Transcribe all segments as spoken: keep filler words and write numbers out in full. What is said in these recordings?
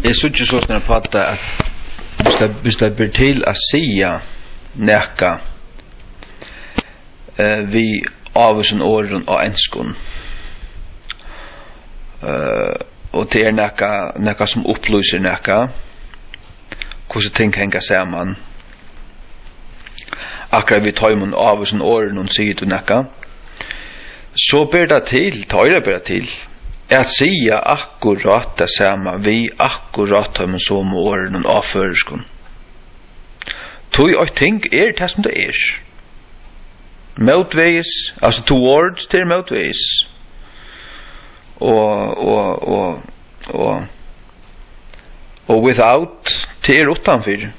Jeg synes ikke sånn på at hvis det, hvis det blir til å sia nekka uh, vi avvisen åren og enskon uh, og det er nekka, nekka som opplyser nekka hvordan ting henger sammen akkurat vi tar imun avvisen åren og sier du nekka så ber det til, tar det ber det til at sia akkurat det samme vi akkurat har med så med åren og avføreskon. Tog og ting er det som det er. Motveis, altså towards til motveis. Og, og, og, og, og without til utanfyr.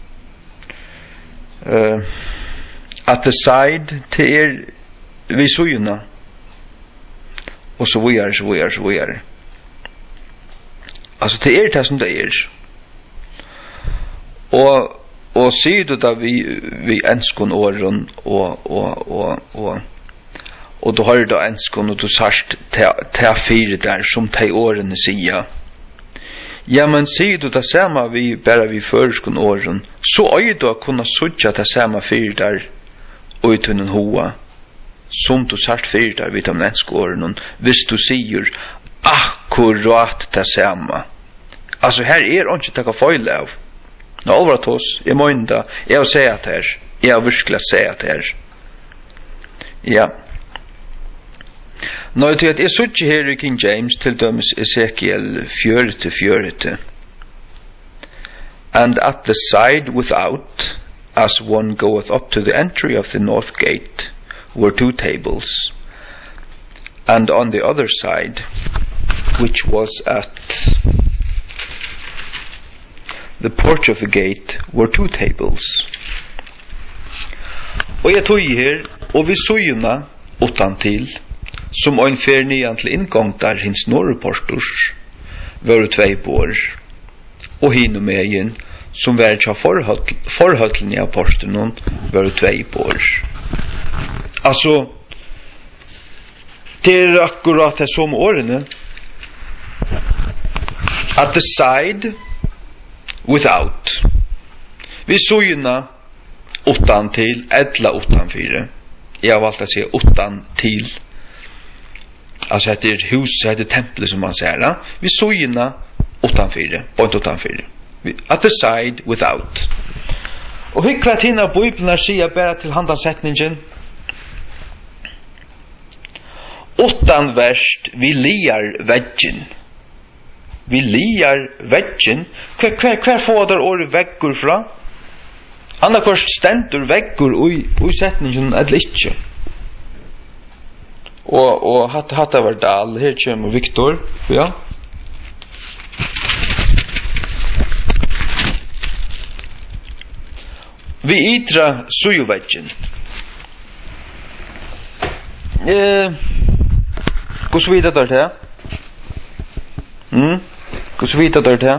Uh, at the side til vi sujuna. Og så vidare, så vidare, så vidare. Altså, det er det som det er. Og, og sier du da vi, vi enskon åren, og, og, og, og, og du har da enskon, og du sørst til fire der, som de årene sier. Ja, men sier du det samme vi, bare vi føreskon åren, så er du å kunne sutja det samme fire der, og ut under hoa. Som du sagt fyrir der vid de menneske åren hvis du sier akkurat det samme altså her er ikke takka feil av nå alvart hos jeg må enda jeg har sett her jeg har virkelig sett her ja nå er det at jeg sutt her i King James til dømes Ezekiel fjørete fjørete and at the side without as one goeth up to the entry of the north gate were two tables, and on the other side, which was at the porch of the gate, were two tables. Og jeg tog her, og vi sujuna utan til, som ein fer nian til inngång der hins norrpostors, var tvei bor, og hinu megin, som var tja forhøtlen i apostolen, var tvei bor. Altså, det er akkurat det som årene. At the side, without. Vi sujuna utan til, edla utan fire. Jeg har valgt å si utan til. Altså, det er huset, det er tempelet som man ser. Da. Vi sujuna utan fire, point utan fire. At the side, without. Og hva tina Bibelen sier bare til handansetningen, utan verst vi liar veggen vi liar veggen hver, hver, hver får der året veggur fra annarkors stendur veggur ui, ui setningen eller ikke og, og hatt hatt var dal her kommer Viktor ja vi ytra sujuveggen eh Kus vita der her? Mm? Kus vita der her?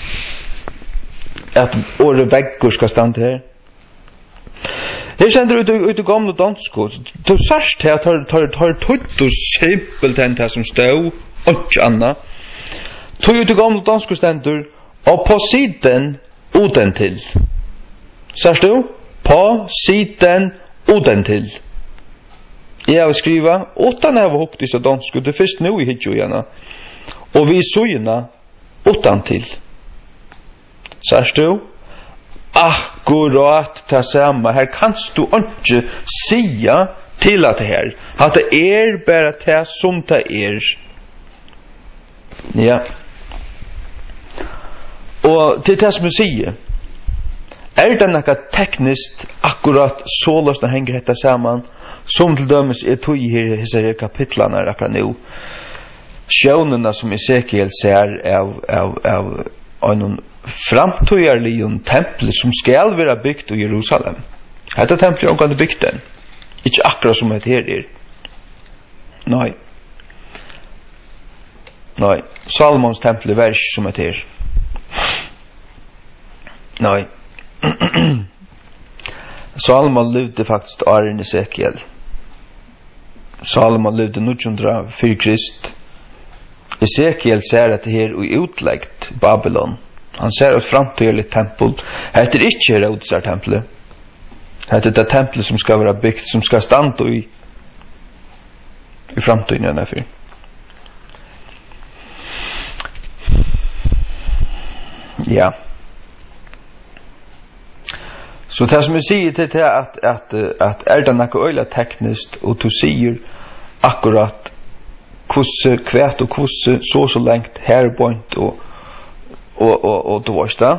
At åre veggur skal stande her. Her sender ut ut i gamle dansko. Du sørst her tar tar tar tutt og simpelthen det som stod og anna. Tog ut i gamle dansko stendur og på siden uden til. Sørst du? På siden uden til. Jeg vil skriva, utan jeg var hukt i så dansk, det er først nå i hitjojana, og vi sujuna utan til. Sørst du? Akkurat det samme, her kanst du ikke sia til at det her, at det er bare det som det er. Ja. Og til det som jeg sier, er det noe teknisk akkurat så løst det henger dette sammen, som til dømes er tog i her, her kapitlene akkurat nå. Sjønene som Ezekiel ser av, av, av en framtøyerlig tempel som skal være bygd i Jerusalem. Dette tempelet er omgående bygd den. Ikke akkurat som det her er. Nei. Nei. Salomons tempel er ikke som det her. Nei. Salomon levde faktisk åren i Ezekiel. Salomon levde nittonhundra fyrir Krist. Ezekiel ser at det her i utlagt Babylon. Han ser et framtidelig tempel. Hette er ikke Herodes tempelet. Hette er det tempelet som skal være byggt, som skal stande i i framtiden enn for. Ja. Så det som jeg sier til det at, at, at er det noe øyla teknisk, og du sier akkurat hvordan kvært og hvordan så så lengt herboint og og, og, og du varst da,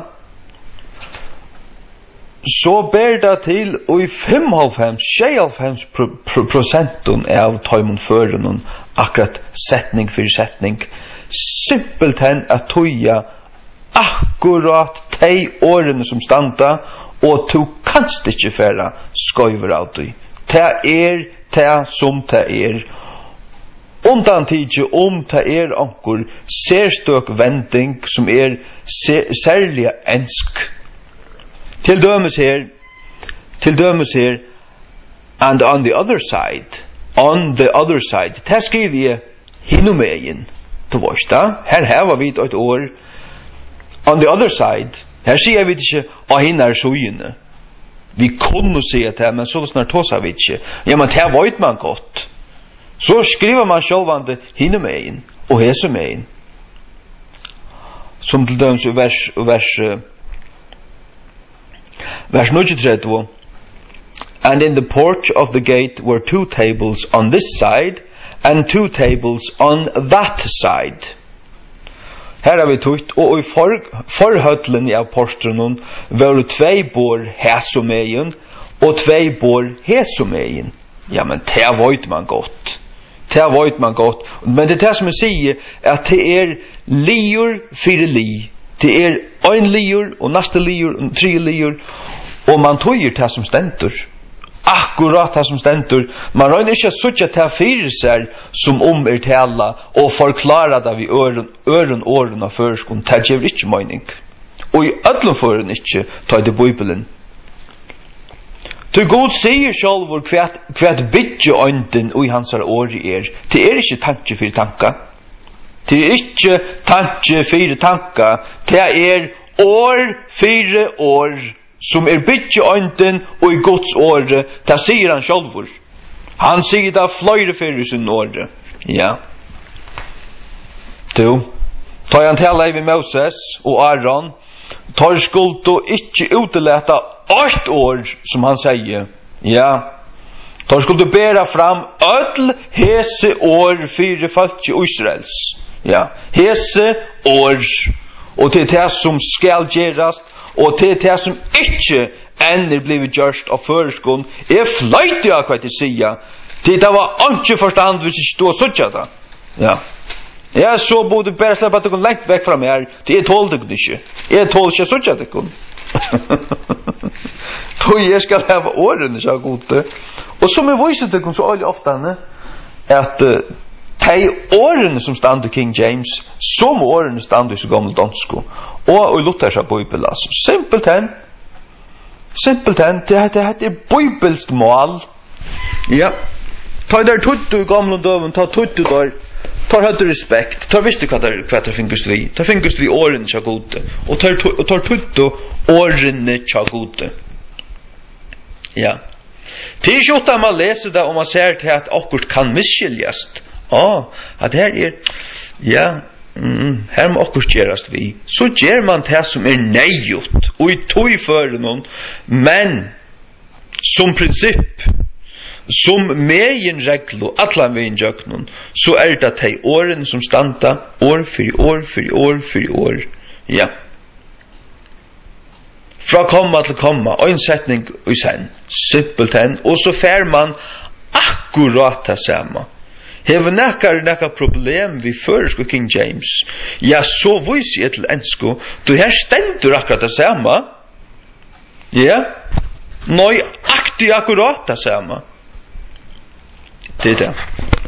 så ber det til og i femoghalvfems, sjeoghalvfems prosenten av tøymon føren akkurat setning for setning simpelthen at tøya akkurat de årene som standa og du kanst ikke færa skøyver av det. Det er det som det er. Undantidje om det er anker særstøk vending som er særlig ensk. Til dømes her, til dømes her, and on the other side, on the other side, det skriver jeg hinomegen, til vorsta, her heva vi et år, on the other side, her sier vi ikke, og hinn er sujene. Vi kunne se det, men så snart tåsa vi ikke. Ja, men det vet man godt. Så skriver man sjølvande hinomegen, og hesumegen. Som til dømes i vers, vers, vers niogtretti. And in the porch of the gate were two tables on this side, and two tables on that side. Her har vi tutt, og i for, forhøtlen av porstrenon var det tvei bor hesumegen, og tvei bor hesumegen. Ja, men det vet man godt. Det vet man godt. Men det er det som jeg sier, at det er liur fire li. Det er ein liur, og neste liur, og tre liur, og man tøyer det som stendur. Akkurat det som stendur. Man røyner ikke å sutja det fyrir seg som om er tala, og forklara det vi øren, øren åren av føreskon. Det gjør ikke mening. Og i ødlom føren ikke, tar det Bibelen. Du god sier sjálfur kvært kvært bytje ånden og i hans åri er. Det er ikke tanke fyrir tanka. Det er ikke tanke fyrir tanka. Det er år fyrir år som er bytje ånden og i Guds åre. Det sier han sjálfur. Han sier det fløyre fyrir sin åre. Ja. Du, tar han tala i Moses og Aaron, tar skuld du ikke uteleta åtte år, som han sier. Ja. Tar skuld du bæra fram öll hese år fyrir folk i Israels. Ja. Hese år. Og til det som skal gjerast, og til det som ikke ender blivit gjørst av føreskon, er fløyt jeg hva til sida. Til det var ikke forstand hvis ikke du har suttja det. Ja. Jeg så både bare slippe at du kan lengt vekk fra meg her. Det er tål det ikke. Jeg tål ikke suttja det kun. Då jeg skal hava årene så gode. Og som jeg viser det kun så aldri ofte at uh, de årene som stand i King James, som årene stand i så gammel dansko, og i Luthers av Bibel, altså. Simpelt hen. Simpelt hen. Det heter det er bibelsk mål. Ja. Ta der tuttu i gamle døven, ta tuttu der, tar høyde respekt, tar visste hva der, hva der fingust vi, tar fingust vi årene tja gode, og tar, tar tuttu årene tja gode. Ja. Til sjåta man leser det, og man ser til at akkurat kan misskiljast. Ah, at her er, ja, mm, her må akkurat gjerast vi. Så gjer man det som er nejut, og i tog for noen, men som prinsipp, som megin reglo, atlan vegin jöknun, så er det de åren som standa, år fyrir år, fyrir år, fyrir år. Ja. Fra komma til komma, og en setning i sen, simpelt hen, og så fer man akkurat det samme. Hever nekkar nekka problem vi føresko King James, ja, så viser jeg til ensko, du her stendur akkurat det samme. Ja, nøy akti akkurat det samme. Det er det.